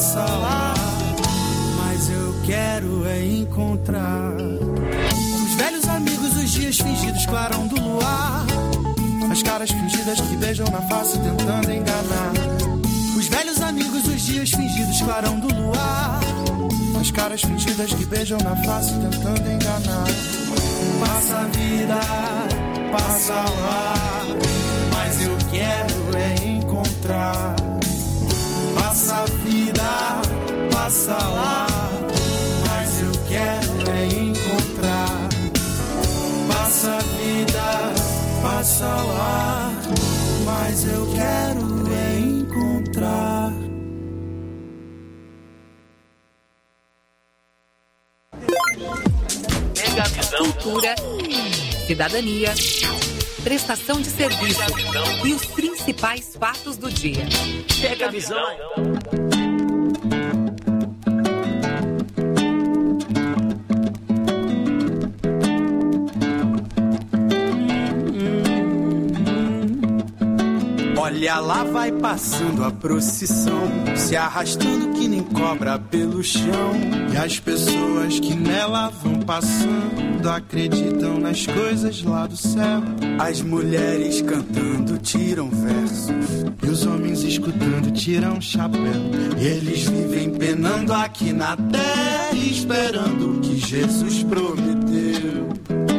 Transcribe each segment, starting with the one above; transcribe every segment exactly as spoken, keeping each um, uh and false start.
passa lá, mas eu quero é encontrar os velhos amigos, os dias fingidos, clarão do luar, as caras fingidas que beijam na face tentando enganar. Os velhos amigos, os dias fingidos, clarão do luar, as caras fingidas que beijam na face tentando enganar. Passa a vida, passa lá, mas eu quero é encontrar. Passa a vida, passa lá, mas eu quero é encontrar. Passa a vida, passa lá, mas eu quero é encontrar. Cultura, cidadania, prestação de serviço e os principais fatos do dia. Pega a visão. Olha lá, vai passando a procissão, se arrastando que nem cobra pelo chão. E as pessoas que nela vão passando acreditam nas coisas lá do céu. As mulheres cantando tiram versos e os homens escutando tiram chapéu. Eles vivem penando aqui na terra, esperando o que Jesus prometeu.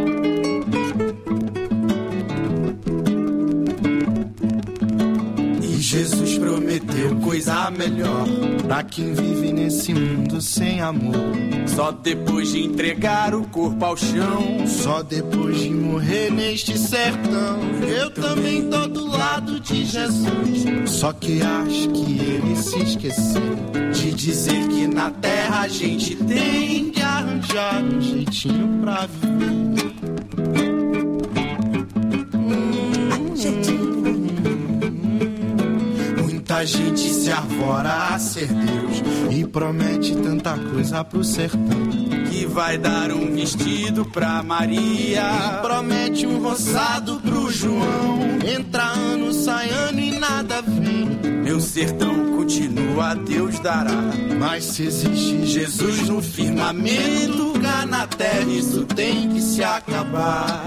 Jesus prometeu coisa melhor pra quem vive nesse mundo sem amor. Só depois de entregar o corpo ao chão, só depois de morrer neste sertão, eu também tô do lado de Jesus. Só que acho que ele se esqueceu de dizer que na terra a gente tem que arranjar um jeitinho pra viver. Um jeitinho. Muita gente se arvora a ser Deus e promete tanta coisa pro sertão. Que vai dar um vestido pra Maria e promete um roçado pro João. Entra ano, sai ano e nada vem. Meu sertão continua, Deus dará. Mas se existe Jesus no firmamento, cá na terra isso tem que se acabar.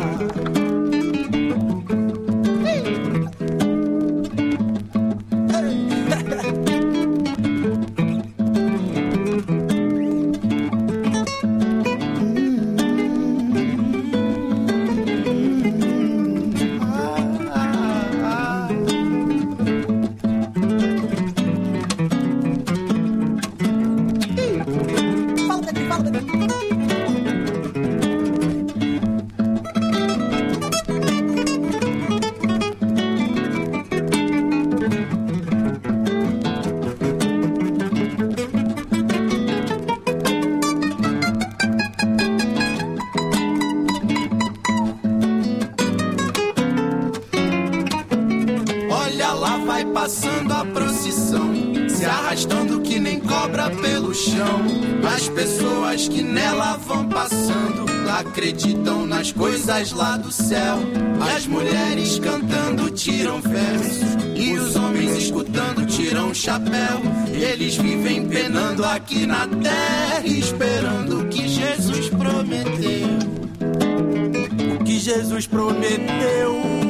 Passando a procissão, se arrastando que nem cobra pelo chão. As pessoas que nela vão passando acreditam nas coisas lá do céu. As mulheres cantando tiram versos e os homens escutando tiram chapéu. Eles vivem penando aqui na terra, esperando o que Jesus prometeu. O que Jesus prometeu.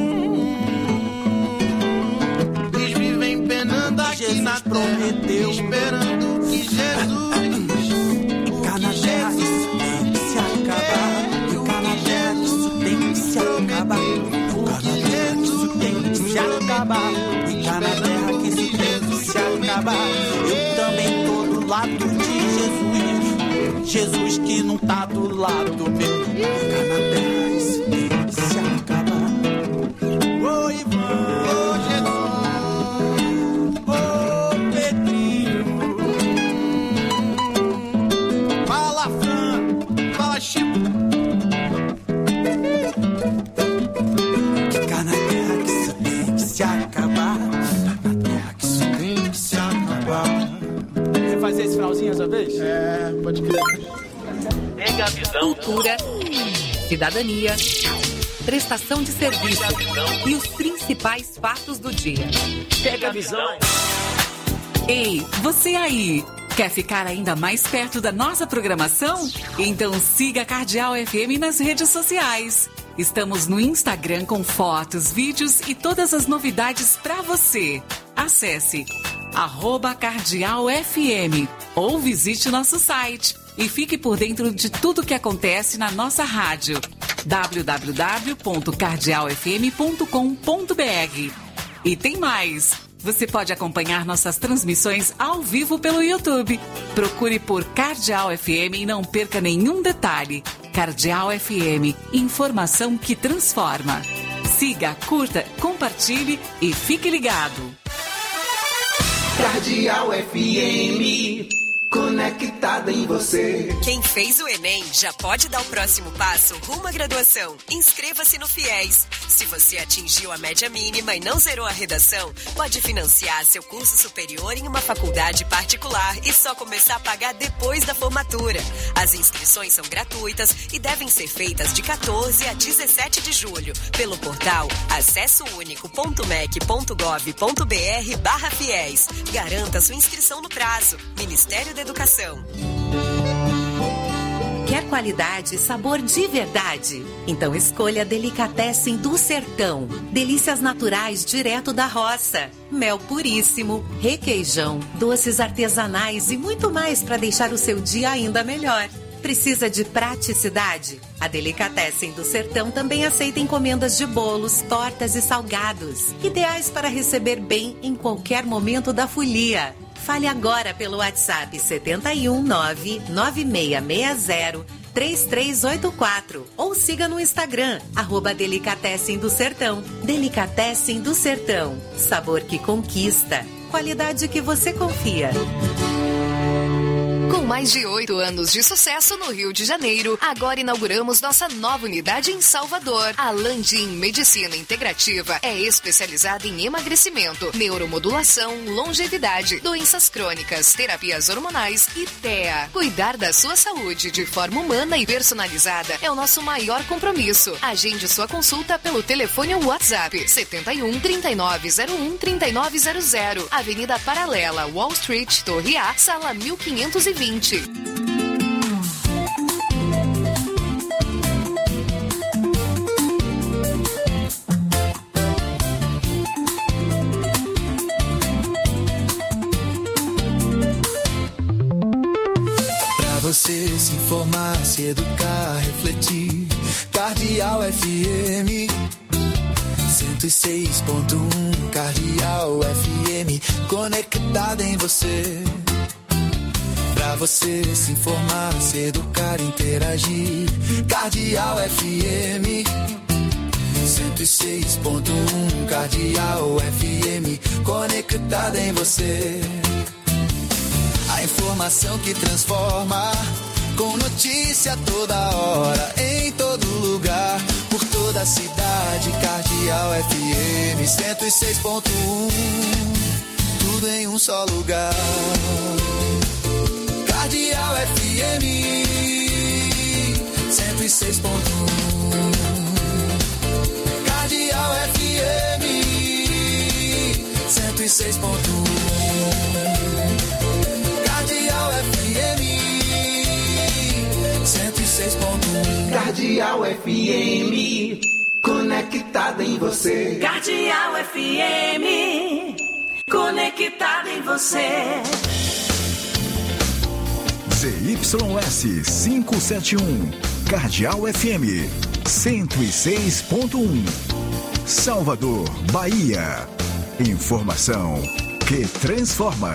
Jesus na prometeu, esperando que Jesus, cá na terra isso tem que se acabar, cá na terra isso tem que se acabar, cá na terra isso tem que se acabar, e cá na terra que isso tem que se acabar. Eu também tô do lado de Jesus, Jesus que não tá do lado meu, cá na terra isso tem que se acabar. Ô Ivan, ô Jesus. Fazer esse finalzinho dessa vez? É, pode crer. Pega a visão. Cultura, cidadania, prestação de serviço e os principais fatos do dia. Pega a visão. Ei, você aí, Quer ficar ainda mais perto da nossa programação? Então siga a Cardeal F M nas redes sociais. Estamos no Instagram com fotos, vídeos e todas as novidades para você. Acesse arroba Cardeal F M ou visite nosso site e fique por dentro de tudo que acontece na nossa rádio. w w w ponto cardeal f m ponto com ponto b r. E tem mais! Você pode acompanhar nossas transmissões ao vivo pelo YouTube. Procure por Cardeal F M e não perca nenhum detalhe. Cardeal F M, informação que transforma. Siga, curta, compartilhe e fique ligado. Cardeal F M, conectada em você. Quem fez o Enem já pode dar o próximo passo rumo à graduação. Inscreva-se no FIES. Se você atingiu a média mínima e não zerou a redação, pode financiar seu curso superior em uma faculdade particular e só começar a pagar depois da formatura. As inscrições são gratuitas e devem ser feitas de quatorze a dezessete de julho pelo portal acesso único ponto mec ponto gov ponto br barra fiéis. Garanta sua inscrição no prazo. Ministério da Educação. Quer qualidade e sabor de verdade? Então escolha Delicatessen do Sertão. Delícias naturais direto da roça. Mel puríssimo, requeijão, doces artesanais e muito mais para deixar o seu dia ainda melhor. Precisa de praticidade? A Delicatessen do Sertão também aceita encomendas de bolos, tortas e salgados. Ideais para receber bem em qualquer momento da folia. Fale agora pelo WhatsApp sete um nove nove seis seis zero três três oito quatro ou siga no Instagram, arroba Delicatessen do Sertão. Delicatessen do Sertão. Sabor que conquista. Qualidade que você confia. Com mais de oito anos de sucesso no Rio de Janeiro, agora inauguramos nossa nova unidade em Salvador. A Landim Medicina Integrativa é especializada em emagrecimento, neuromodulação, longevidade, doenças crônicas, terapias hormonais e T E A. Cuidar da sua saúde de forma humana e personalizada é o nosso maior compromisso. Agende sua consulta pelo telefone ou WhatsApp setenta e um, trinta e nove zero um, trinta e nove zero zero, Avenida Paralela, Wall Street, Torre A, sala mil quinhentos e vinte. Pra você se informar, se educar, refletir. Cardeal F M cento e seis ponto um. Cardeal F M, conectada em você. Pra você se informar, se educar, interagir. Cardeal F M cento e seis ponto um. Cardeal F M, conectada em você. A informação que transforma, com notícia toda hora, em todo lugar, por toda a cidade. Cardeal F M cento e seis ponto um, tudo em um só lugar. Cardeal F M cento e seis ponto um. Cardeal F M cento e seis ponto um. Cardeal F M cento e seis ponto um. Cardeal F M, conectada em você. Cardeal F M, conectada em você. Z Y S quinhentos e setenta e um, Cardeal F M cento e seis ponto um, Salvador, Bahia. Informação que transforma.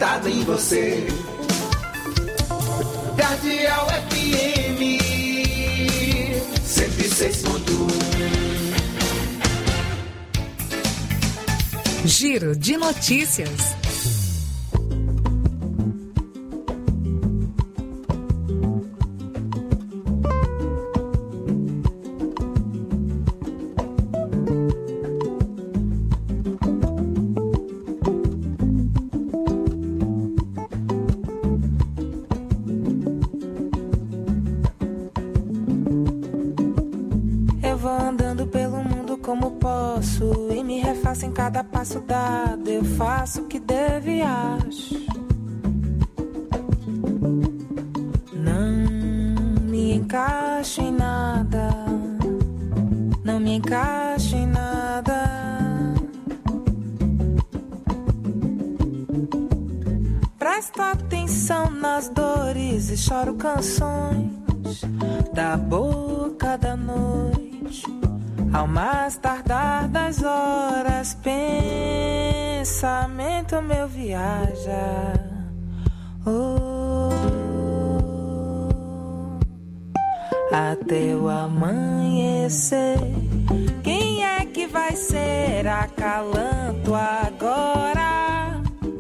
conectada em você. Cardeal F M cento e seis ponto um. Giro de notícias. Em cada passo dado eu faço o que devo e acho. Não me encaixo em nada, não me encaixo em nada. Presto atenção nas dores e choro canções da boca da noite. Ao mais tardar das horas, pensamento meu viaja. Oh, até o amanhecer. Quem é que vai ser acalanto agora?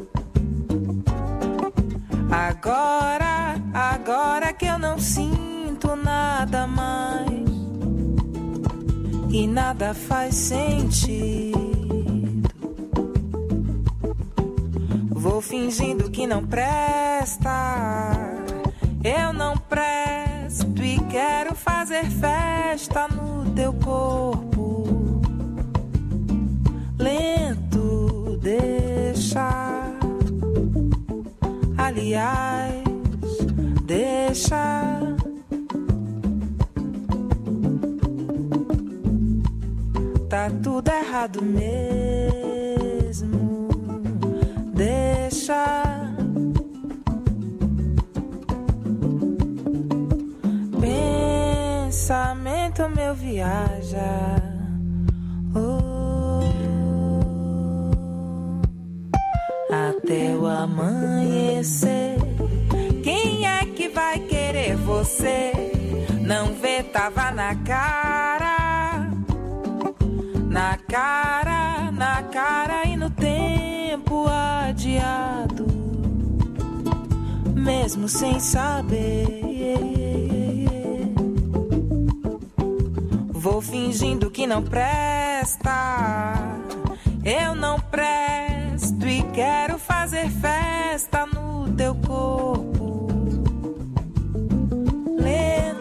Agora, agora que eu não sinto nada mais. E nada faz sentido. Vou fingindo que não presta. Eu não presto e quero fazer festa no teu corpo. Lento, deixa. Aliás, deixa. Tá tudo errado mesmo. Deixa. Pensamento meu viaja. Oh, até o amanhecer. Quem é que vai querer você? Não vê, tava na cara. Na cara, na cara e no tempo adiado. Mesmo sem saber. Vou fingindo que não presta. Eu não presto e quero fazer festa no teu corpo. Lento.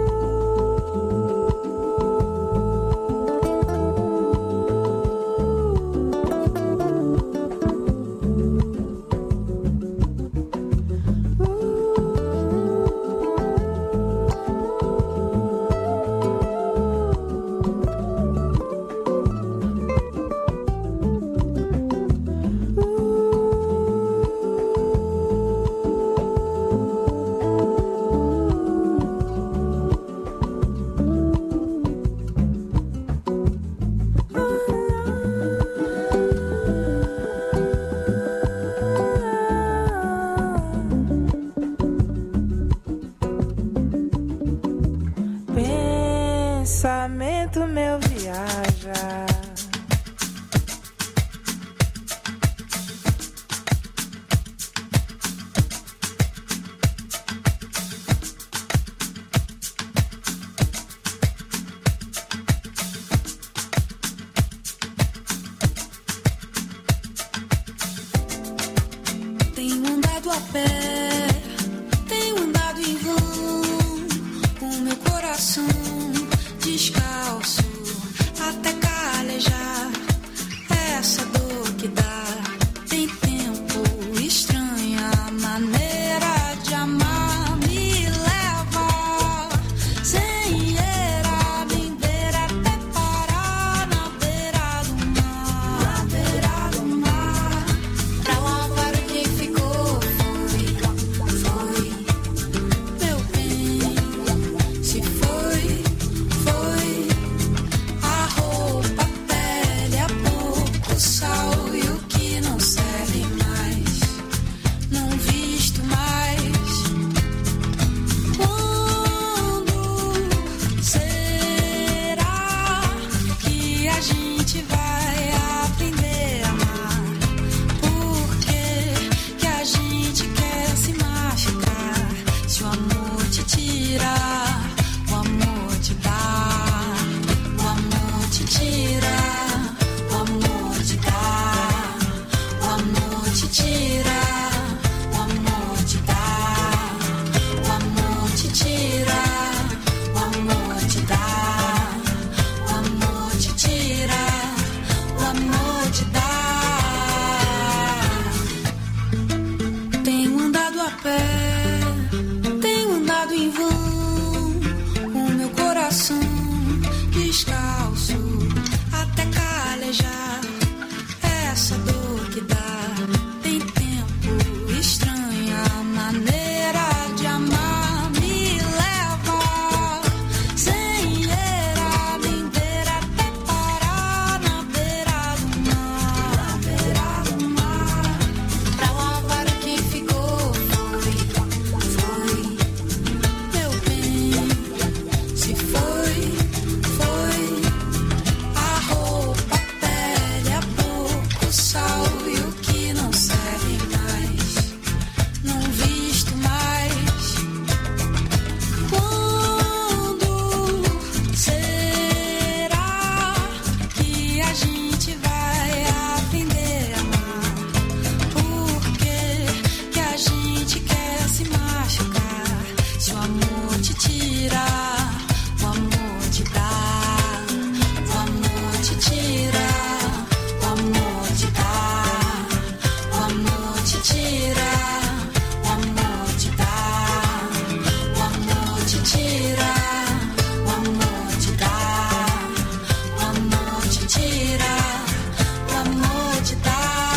Pensamento meu viaja. Tenho andado a pé, tenho andado em vão, o meu coração descalço até calejar. Essa dor que dá tem tempo estranha, maneira de amar me leva sem era bem beira até parar na beira do mar, na beira do mar. Pra lavar quem ficou foi pé, tenho andado em vão, o meu coração descalço até calejar. Essa dor que dá tem tempo, estranha maneira de amar me leva sem era nem beira até parar na beira do mar, na beira do mar. Pra lavar o que ficou foi, foi meu bem. Se foi, foi a roupa, a pele, a boca, o sal e o que não serve mais, não visto mais. Quando será que a gente vai aprender a amar? Por que que a gente quer se machucar? Se o amor te tira, o amor te dá, o amor te tira, o amor te dá, o amor te tira, o amor te dá, o amor te tira, o amor te dá, o amor te tira, o amor te dá.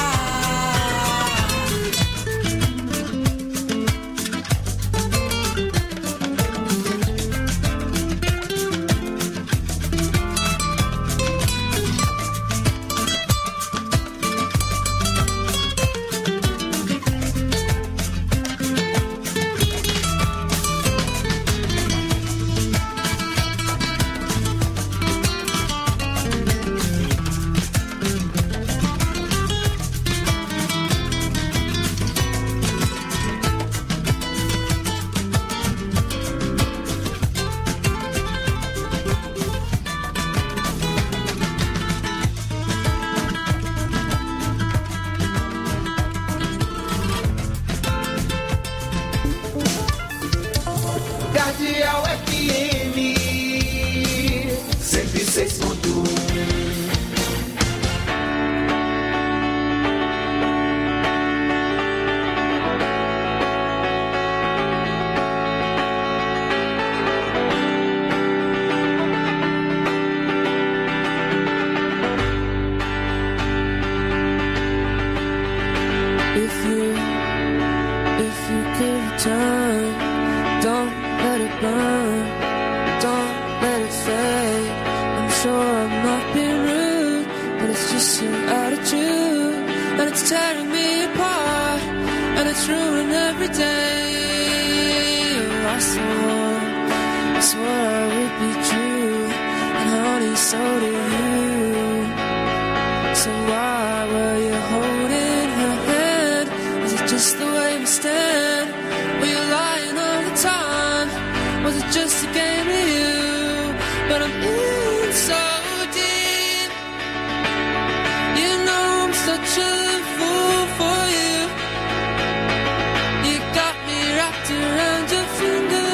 Cardeal F M cento e seis ponto um. If you, if you could return, don't let it burn, don't let it fade. I'm sure I'm not being rude, but it's just your attitude, and it's tearing me apart, and it's ruining every day. Oh, I swore, I swore I would be true, and honey, so do you. So why were you holding her hand? Is it just the way we stand? Were you lying all the time? Was it just a game to you? But I'm in so deep. You know I'm such a fool for you. You got me wrapped around your finger.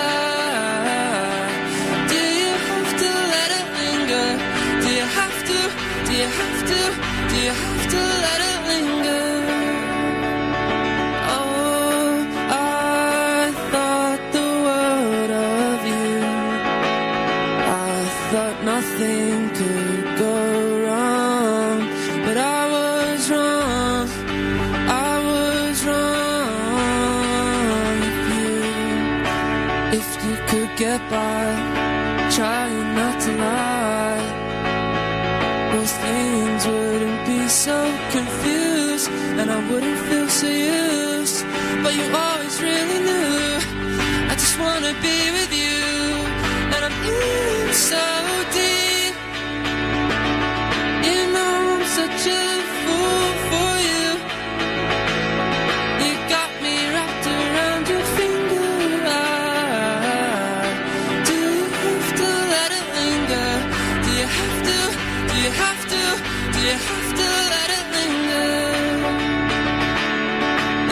Do you have to let it linger? Do you have to? Do you have to? Do you have to let it linger? Oh, I thought the world of you. I thought nothing could go wrong, but I was wrong. I was wrong. If you, if you could get by, trying not to lie, those things wouldn't be so confused, and I wouldn't feel so used. But you always really knew I just wanna be with you, and I'm in so deep. You know I'm such a fool for you. You got me wrapped around your finger. Do you have to let it linger? Do you have to? Do you have to? Do you have to let it linger?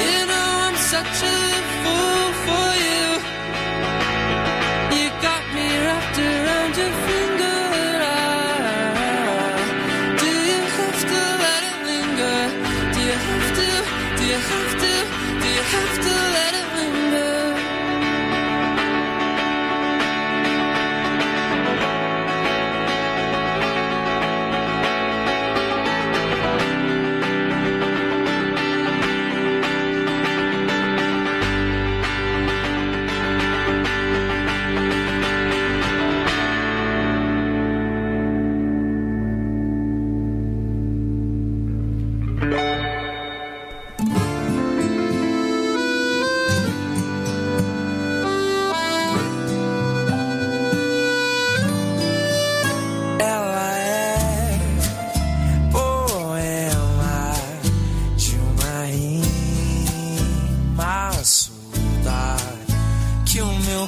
no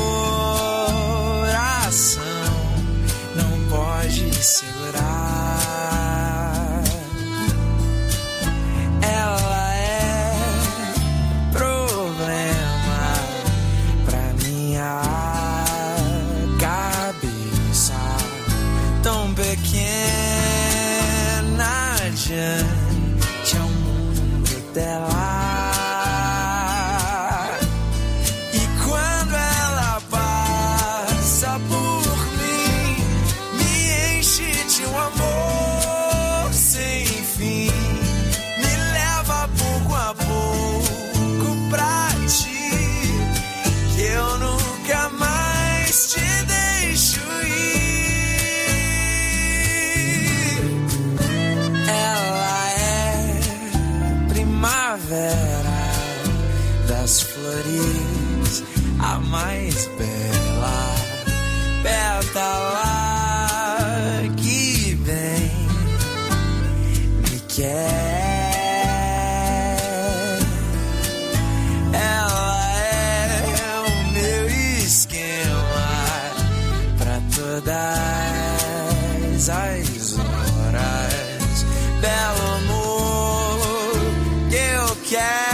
coração não pode segurar. Ela é problema pra minha cabeça, tão pequena diante ao mundo dela. A mais bela pétala que vem me quer. Ela é o meu esquema pra todas as horas. Belo amor que eu quero.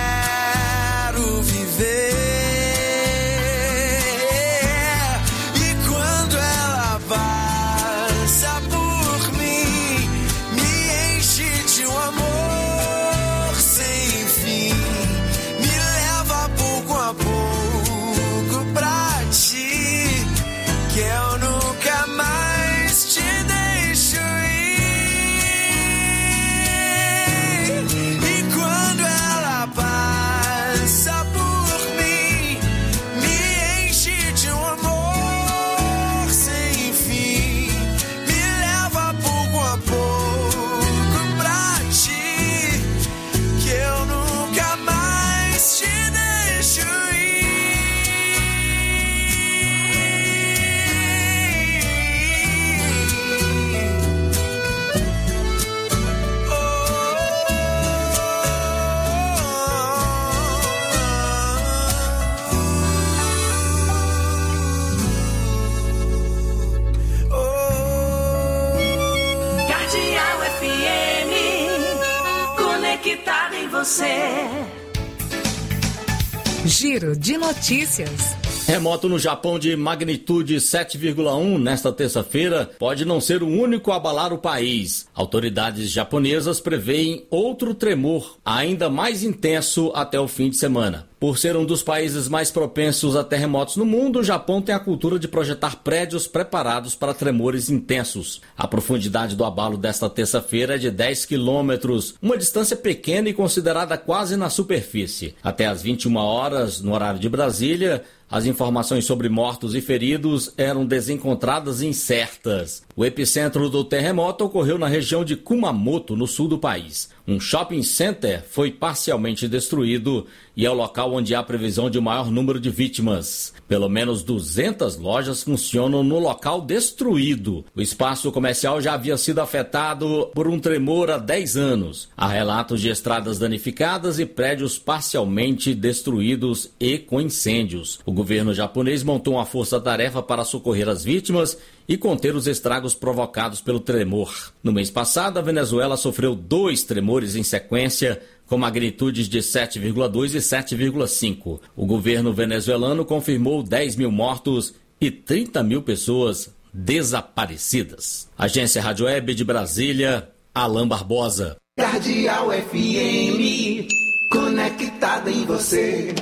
Giro de notícias. Terremoto no Japão de magnitude sete vírgula um nesta terça-feira pode não ser o único a abalar o país. Autoridades japonesas preveem outro tremor ainda mais intenso até o fim de semana. Por ser um dos países mais propensos a terremotos no mundo, o Japão tem a cultura de projetar prédios preparados para tremores intensos. A profundidade do abalo desta terça-feira é de dez quilômetros, uma distância pequena e considerada quase na superfície. Até às vinte e uma horas, no horário de Brasília, as informações sobre mortos e feridos eram desencontradas e incertas. O epicentro do terremoto ocorreu na região de Kumamoto, no sul do país. Um shopping center foi parcialmente destruído e é o local onde há previsão de maior número de vítimas. Pelo menos duzentas lojas funcionam no local destruído. O espaço comercial já havia sido afetado por um tremor há dez anos. Há relatos de estradas danificadas e prédios parcialmente destruídos e com incêndios. O governo japonês montou uma força-tarefa para socorrer as vítimas e conter os estragos provocados pelo tremor. No mês passado, a Venezuela sofreu dois tremores em sequência, com magnitudes de sete vírgula dois e sete vírgula cinco. O governo venezuelano confirmou dez mil mortos e trinta mil pessoas desaparecidas. Agência Rádio Web de Brasília, Alain Barbosa. Cardeal F M, conectada em você.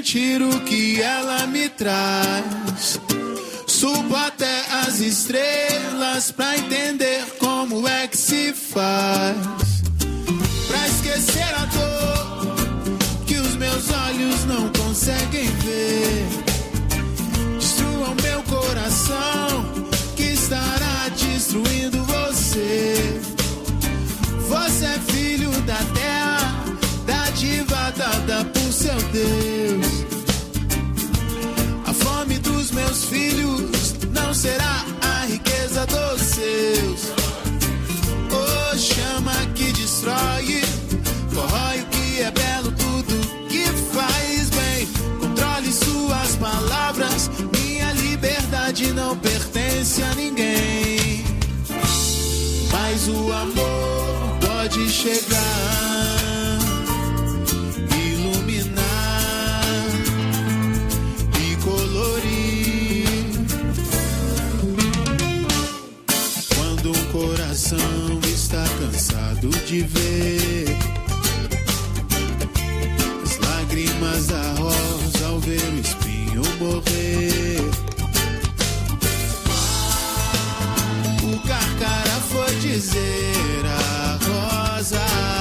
sentir o que ela me traz. Subo até as estrelas pra entender como é que se faz. Pra esquecer a dor que os meus olhos não conseguem ver. Destruam meu coração que estará destruindo você. Você é filho da terra, dádiva dada por seu Deus. A fome dos meus filhos não será a riqueza dos seus. Oh, chama que destrói, corrói o que é belo, tudo que faz bem. Controle suas palavras, minha liberdade não pertence a ninguém. Mas o amor pode chegar, iluminar e colorir. Quando um coração está cansado de ver as lágrimas da rosa ao ver o espinho morrer. O Carcará foi dizer a rosa: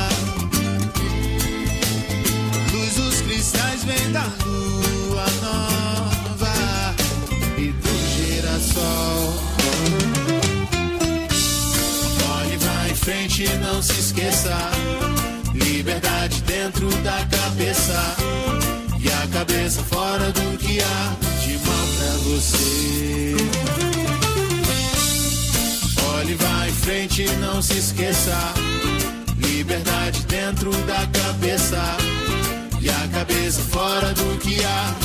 luz dos cristais vem da lua nova e do girassol. Olhe, vai em frente, não se esqueça. Liberdade dentro da cabeça e a cabeça fora do que há de mal pra você. Olhe, vai em frente, não se esqueça. Liberdade dentro da cabeça e a cabeça fora do que há.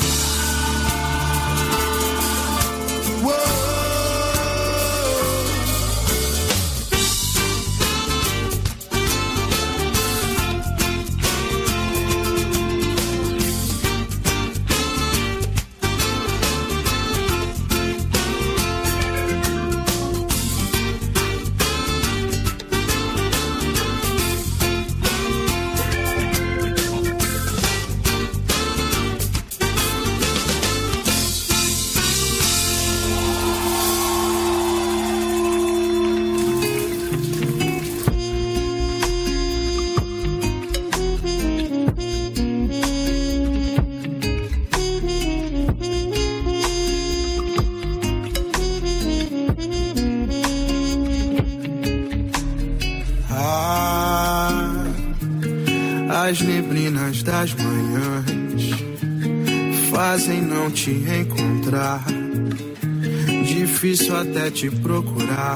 Uou! As neblinas das manhãs fazem não te encontrar, difícil até te procurar.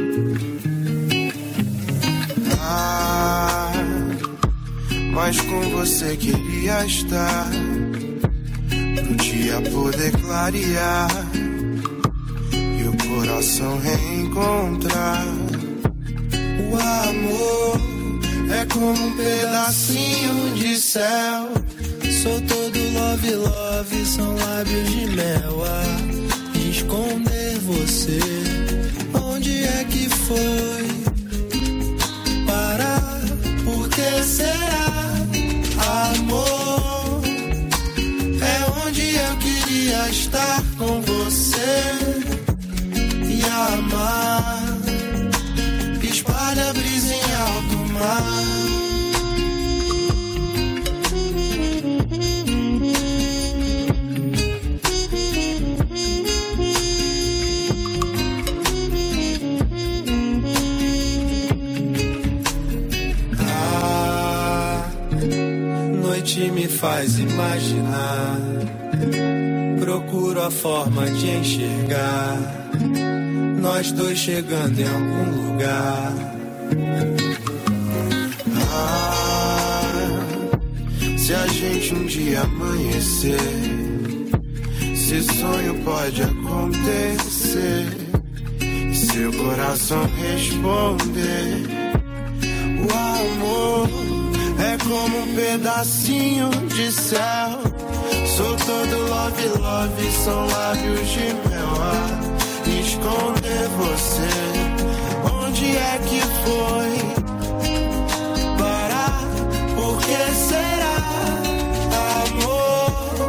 Ah, mas com você queria estar, pro dia poder clarear e o coração reencontrar. O amor é como um pedacinho de céu. Sou todo love, love, são lábios de mel a esconder você. Onde é que foi parar? Por que será? Amor é onde eu queria estar com você e amar. Espalha a brisa em alto mar. A noite me faz imaginar, procuro a forma de enxergar nós dois chegando em algum lugar. Ah, se a gente um dia amanhecer, se sonho pode acontecer, e seu coração responder. O amor é como um pedacinho de céu. Sou todo love, love, são lábios de mel a esconder você. Onde é que foi parar? Por que será? Amor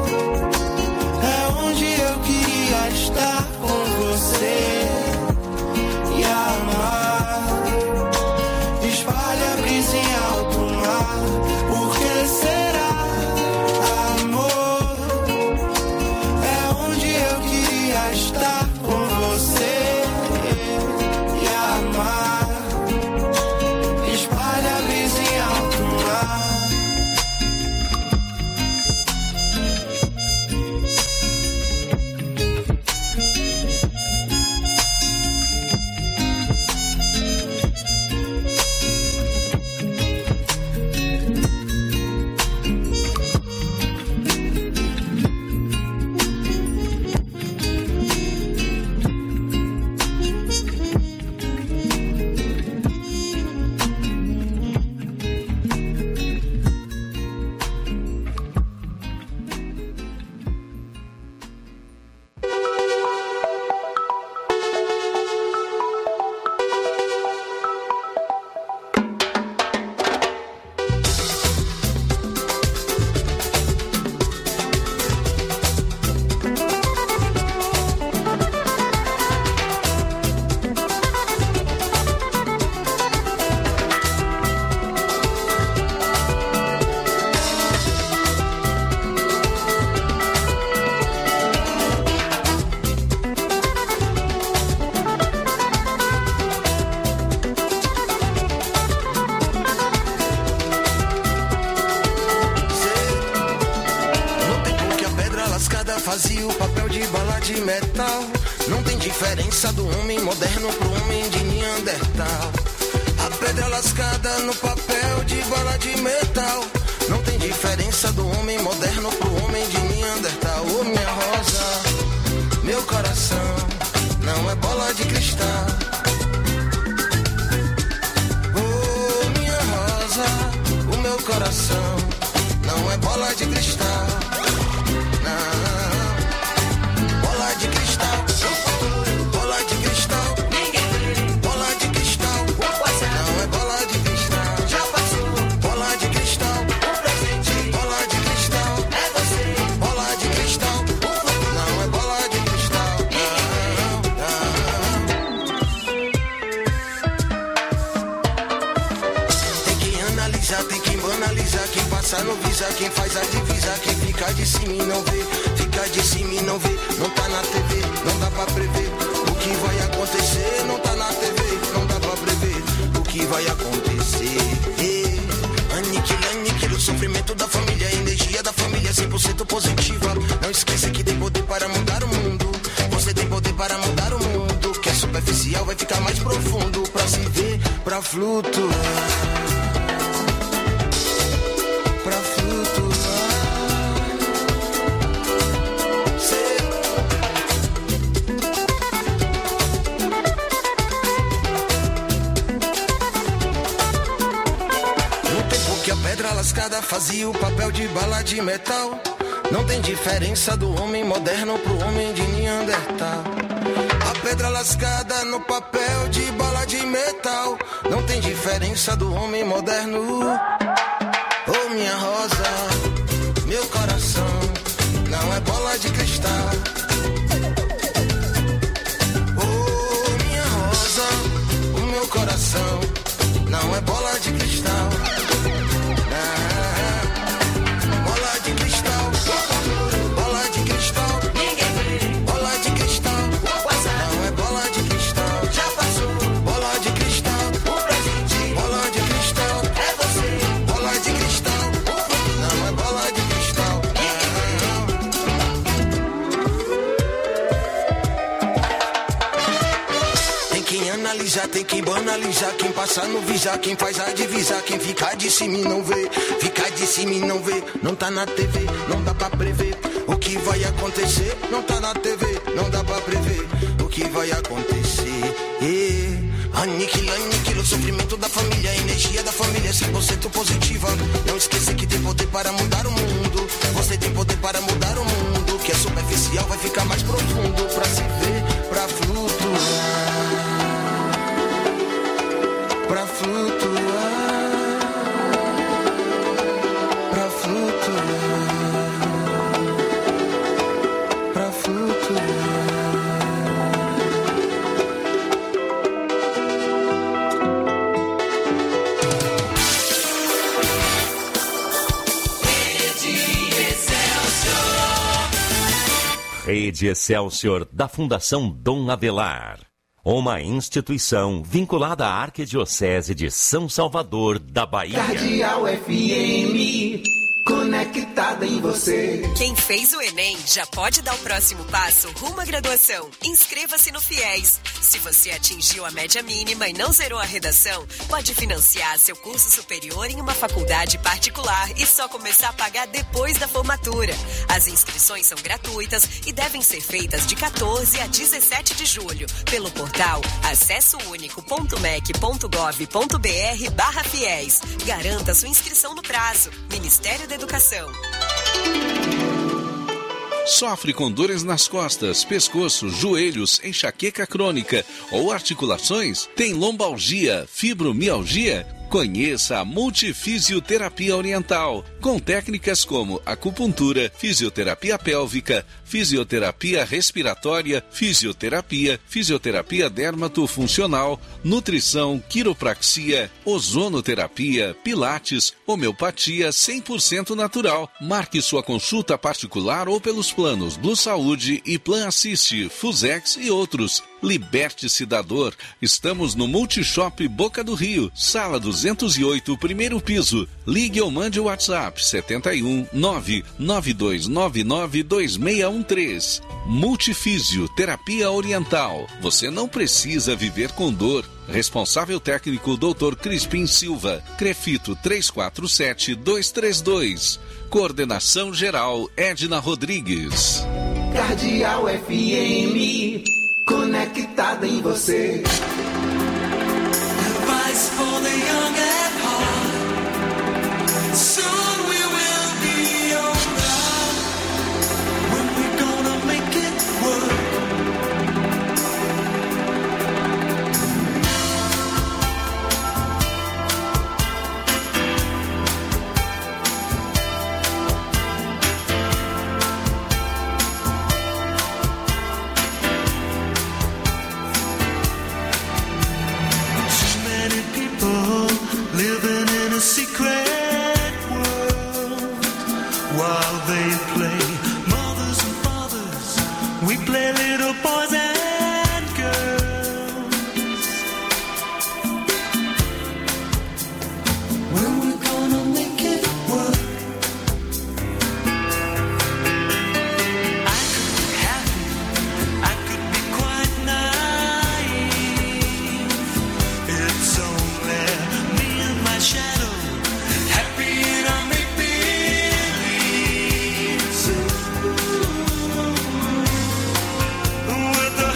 fazia o papel de bala de metal. Não tem diferença do homem moderno pro homem de Neandertal. A pedra lascada no papel de bala de metal. Não tem diferença do homem moderno pro homem de Neandertal. Ô minha rosa, meu coração não é bola de cristal. Ô minha rosa, o meu coração não é bola de cristal. Não, bola de cristal. Bola de cristal. Bola de cristal. Não é bola de cristal. Já passou. Bola de cristal. Bola de cristal. É você. Bola de cristal. Não é bola de cristal. Não, não. Tem que analisar, tem que banalizar. Quem passa no visa, quem faz a divisa. Quem fica de cima e não vê. Fica de cima e não vê. Não tá na T V, não dá pra prever. O que vai acontecer não tá na T V. Não dá pra prever o que vai acontecer. Aniquila, aniquila o sofrimento da família. A energia da família cem por cento positiva. Não esqueça que tem poder para mudar o mundo. Você tem poder para mudar o mundo. Que é superficial vai ficar mais profundo. Pra se ver, pra flutuar. Pra flutuar. Pedra lascada fazia o papel de bala de metal. Não tem diferença do homem moderno pro homem de Neandertal. A pedra lascada no papel de bala de metal. Não tem diferença do homem moderno. Oh minha rosa, meu coração não é bola de cristal. Oh minha rosa, o meu coração não é bola de cristal. Bola de cristal, bola de cristal, bola de cristal, não é bola de cristal, já passou. Bola de cristal, bola de cristal, é você. Bola de cristal, não é bola de cristal. Tem que analisar, tem que banalizar. Quem passa no visa, quem faz a divisa. Quem fica de cima e não vê. Fica de cima e não vê. Não tá na T V, não dá pra prever o que vai acontecer. Não tá na T V, não dá pra prever o que vai acontecer. E... aniquila, aniquila o sofrimento da família. A energia da família é cem por cento positiva. Não esqueça que tem poder para mudar o mundo. Você tem poder para mudar o mundo. Que é superficial vai ficar mais profundo. Pra se ver, pra flutuar. Pra flutuar. Pra flutuar. Pra flutuar. Rede Excelsior da Fundação Dom Avelar. Uma instituição vinculada à Arquidiocese de São Salvador da Bahia. Cardeal F M, conectada em você. Quem fez o Enem já pode dar o próximo passo rumo à graduação. Inscreva-se no FIES. Se você atingiu a média mínima e não zerou a redação, pode financiar seu curso superior em uma faculdade particular e só começar a pagar depois da formatura. As inscrições são gratuitas e devem ser feitas de quatorze a dezessete de julho pelo portal acessounico.mec.gov.br barra FIES. Garanta sua inscrição no prazo. Ministério da Educação. Sofre com dores nas costas, pescoço, joelhos, enxaqueca crônica ou articulações? Tem lombalgia, fibromialgia? Conheça a Multifisioterapia Oriental, com técnicas como acupuntura, fisioterapia pélvica, fisioterapia respiratória, fisioterapia, fisioterapia dermatofuncional, nutrição, quiropraxia, ozonoterapia, pilates, homeopatia cem por cento natural. Marque sua consulta particular ou pelos planos Blue Saúde e Plan Assist, Fusex e outros. Liberte-se da dor. Estamos no Multishop Boca do Rio, sala duzentos e oito, primeiro piso. Ligue ou mande o WhatsApp sete um nove nove dois nove nove dois seis um três. Multifísio, terapia oriental. Você não precisa viver com dor. Responsável técnico doutor Crispim Silva. Crefito três quatro sete dois três dois. Coordenação geral Edna Rodrigues. Cardeal F M, conectada em você. Advice for the young at heart. Soon we will be older. When we gonna make it work? Living in a secret world while they play mothers and fathers, we play little boys and girls. When we're gonna make it work? I could be happy, I could be quite naive. It's only me and my shadow, happy in our make-believe. With the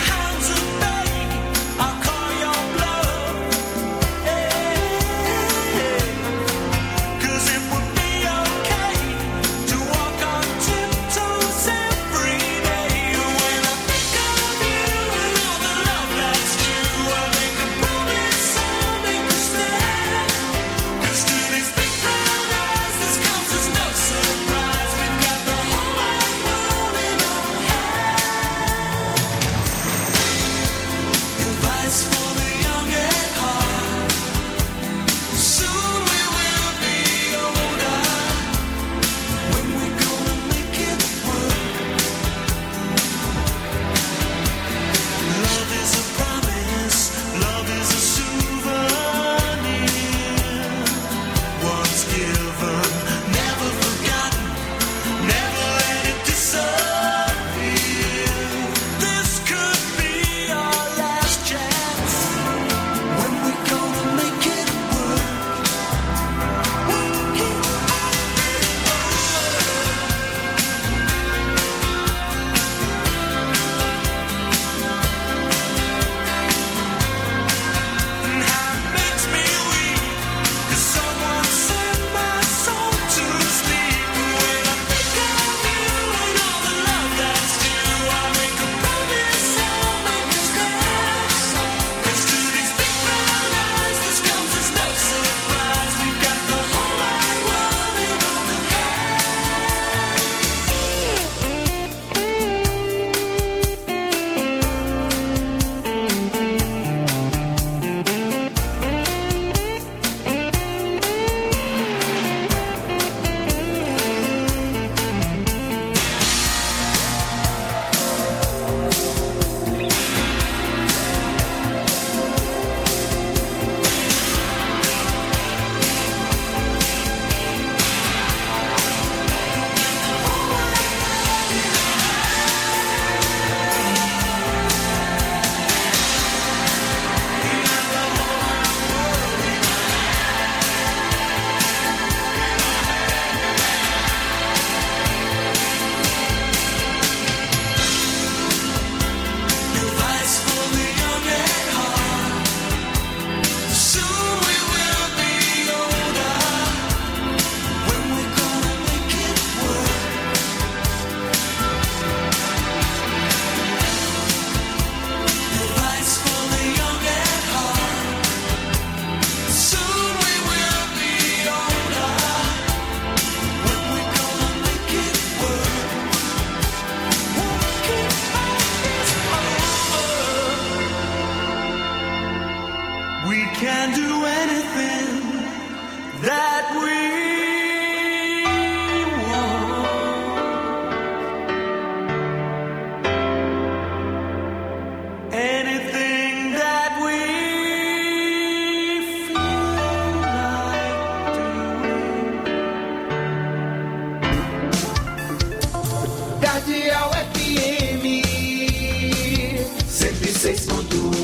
Cardeal F M cento e seis ponto um.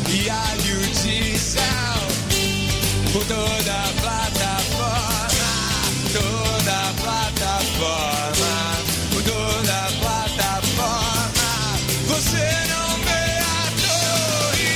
e alho de sal por toda a plataforma, toda a plataforma, por toda a plataforma. Você não vê a torre.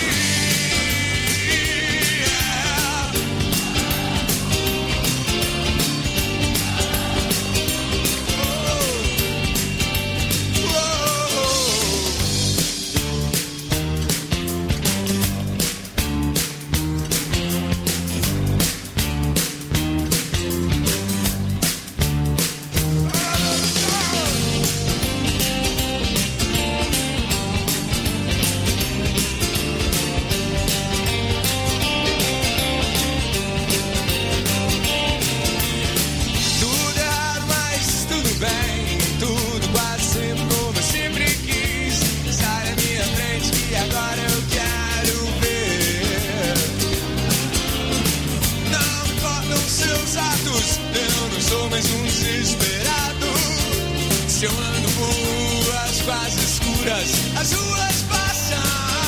Se eu ando por ruas quase escuras, as ruas passam.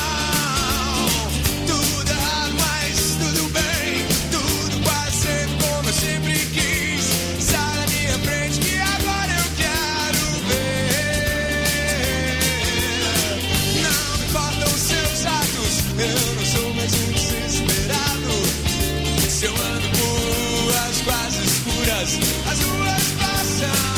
Tudo errado, mas tudo bem. Tudo quase sempre como eu sempre quis. Sai da minha frente que agora eu quero ver. Não me importam os seus atos, eu não sou mais um desesperado. Se eu ando por ruas quase escuras, as ruas passam.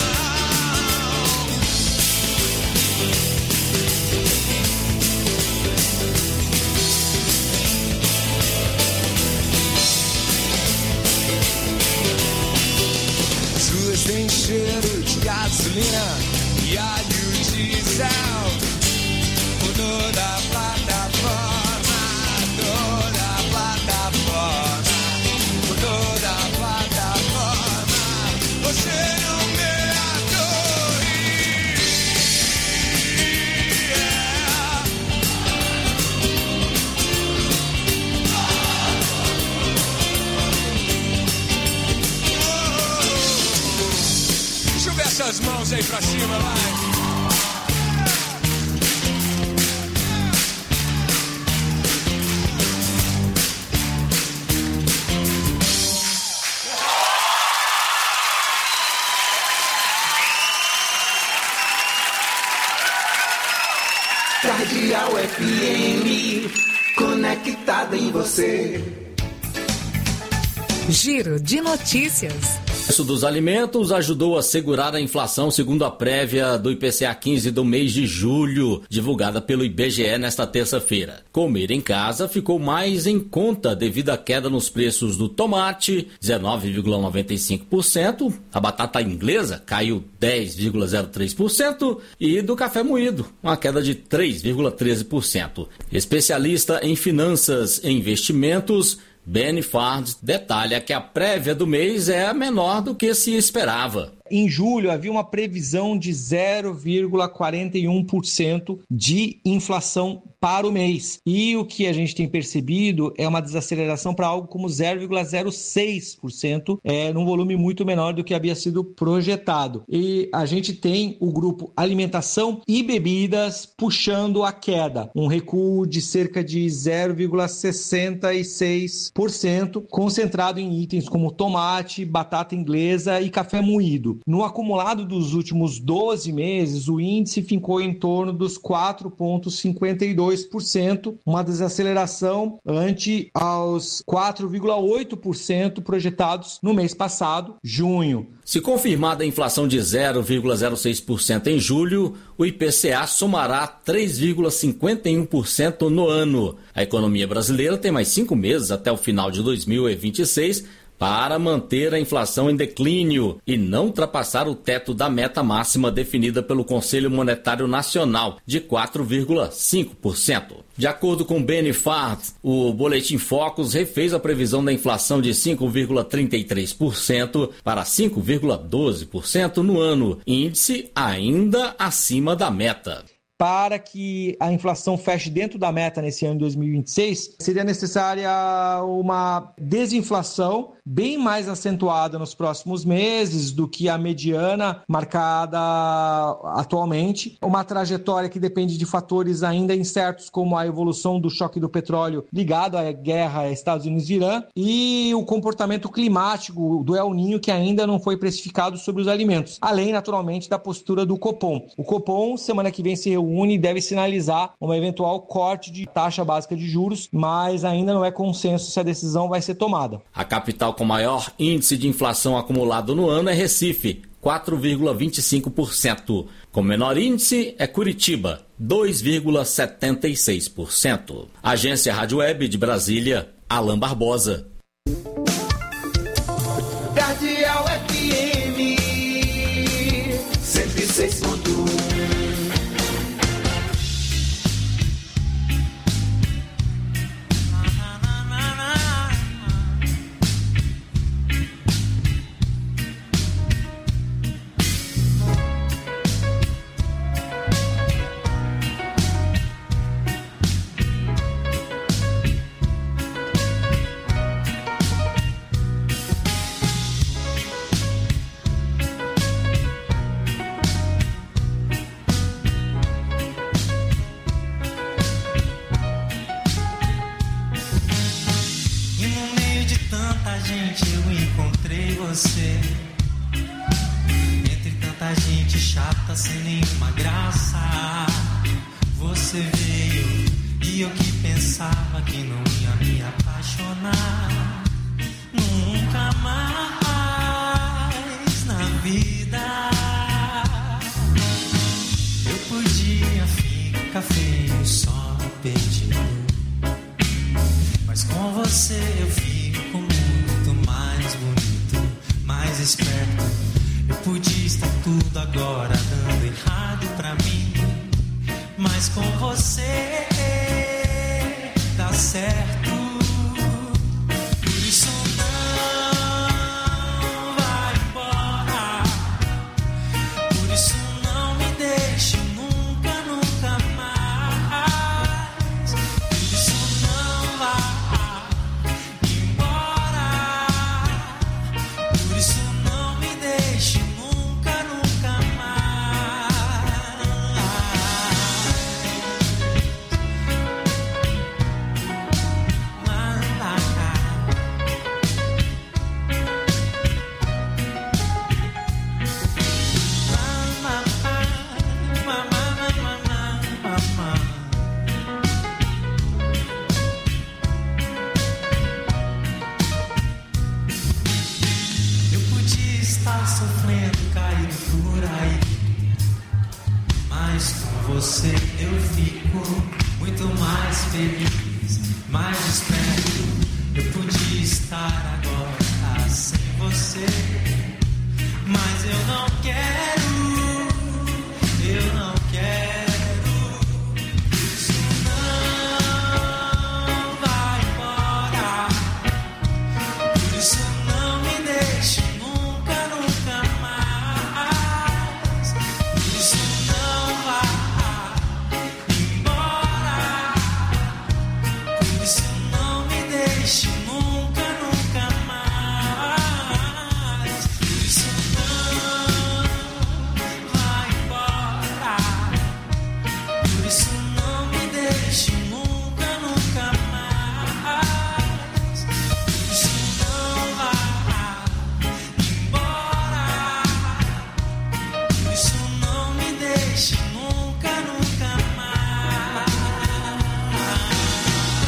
Tem cheiro de gasolina e alho de sal por toda a plataforma, toda a plataforma, por toda a plataforma. Você não vê a torre. Essas mãos aí pra cima, vai. Cardeal F M, conectado em você. Giro de notícias. O preço dos alimentos ajudou a segurar a inflação, segundo a prévia do I P C A quinze do mês de julho, divulgada pelo I B G E nesta terça-feira. Comer em casa ficou mais em conta devido à queda nos preços do tomate, dezenove vírgula noventa e cinco por cento, a batata inglesa caiu dez vírgula zero três por cento e do café moído, uma queda de três vírgula treze por cento. Especialista em finanças e investimentos, Benny Fard detalha que a prévia do mês é menor do que se esperava. Em julho, havia uma previsão de zero vírgula quarenta e um por cento de inflação para o mês. E o que a gente tem percebido é uma desaceleração para algo como zero vírgula zero seis por cento, é, num volume muito menor do que havia sido projetado. E a gente tem o grupo alimentação e bebidas puxando a queda, um recuo de cerca de zero vírgula sessenta e seis por cento, concentrado em itens como tomate, batata inglesa e café moído. No acumulado dos últimos doze meses, o índice ficou em torno dos quatro vírgula cinquenta e dois por cento, uma desaceleração ante aos quatro vírgula oito por cento projetados no mês passado, junho. Se confirmada a inflação de zero vírgula zero seis por cento em julho, o I P C A somará três vírgula cinquenta e um por cento no ano. A economia brasileira tem mais cinco meses até o final de dois mil e vinte e seis para manter a inflação em declínio e não ultrapassar o teto da meta máxima definida pelo Conselho Monetário Nacional, de quatro vírgula cinco por cento. De acordo com Benny Fard, o Boletim Focus refez a previsão da inflação de cinco vírgula trinta e três por cento para cinco vírgula doze por cento no ano, índice ainda acima da meta. para que a inflação feche dentro da meta nesse ano de dois mil e vinte e seis, seria necessária uma desinflação bem mais acentuada nos próximos meses do que a mediana marcada atualmente. Uma trajetória que depende de fatores ainda incertos, como a evolução do choque do petróleo ligado à guerra Estados Unidos e Irã e o comportamento climático do El Niño, que ainda não foi precificado sobre os alimentos, além, naturalmente, da postura do Copom. O Copom, semana que vem, se reúne e deve sinalizar um eventual corte de taxa básica de juros, mas ainda não é consenso se a decisão vai ser tomada. A capital com maior índice de inflação acumulado no ano é Recife, quatro vírgula vinte e cinco por cento. Com menor índice é Curitiba, dois vírgula setenta e seis por cento. Agência Rádio Web de Brasília, Alan Barbosa. Cardeal F M cento e seis ponto um. Você, entre tanta gente chata sem nenhuma graça, você veio e eu que pensava que não ia me apaixonar nunca mais na vida. Eu podia ficar feio só pedindo, mas com você eu fico muito mais bonito, mais esperto. Eu podia estar tudo agora dando errado pra mim, mas com você dá certo. Por isso não vai embora, por isso não me deixe nunca, nunca mais. Por isso não vai embora, por isso não me deixe nunca, nunca eu podia estar sofrendo, caído por aí, mas com você eu fico muito mais feliz, mais esperto.